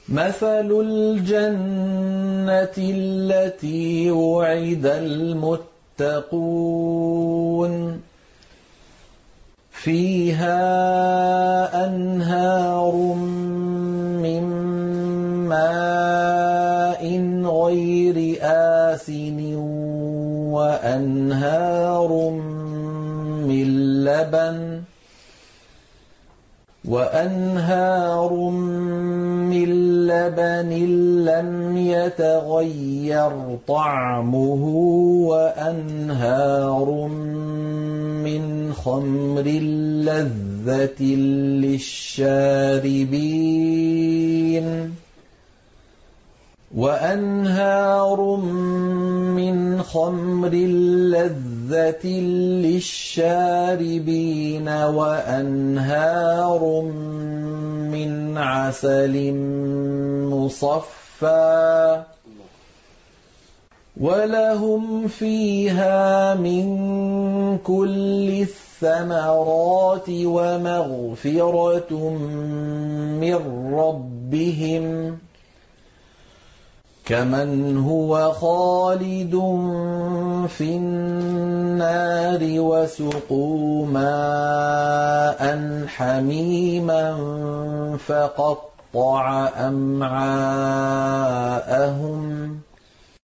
مَثَلُ الْجَنَّةِ الَّتِي وُعِدَ الْمُتَّقُونَ فِيهَا أَنْهَارٌ مِّن مَّاءٍ غَيْرِ آسِنٍ وَأَنْهَارٌ مِّن لَّبَنٍ لَّمْ يَتَغَيَّرْ طَعْمُهُ وَأَنْهَارٌ مِّنْ خَمْرٍ لَّذَّةٍ لِّلشَّارِبِينَ وَأَنْهَارٌ مِّنْ عَسَلٍ مُّصَفًّى وَلَهُمْ فِيهَا مِن كُلِّ الثَّمَرَاتِ وَمَغْفِرَةٌ مِّن رَّبِّهِمْ كَمَنْ هُوَ خَالِدٌ فِي النَّارِ وَسُقُوا مَاءً حَمِيمًا فَقَطَّعَ أَمْعَاءَهُمْ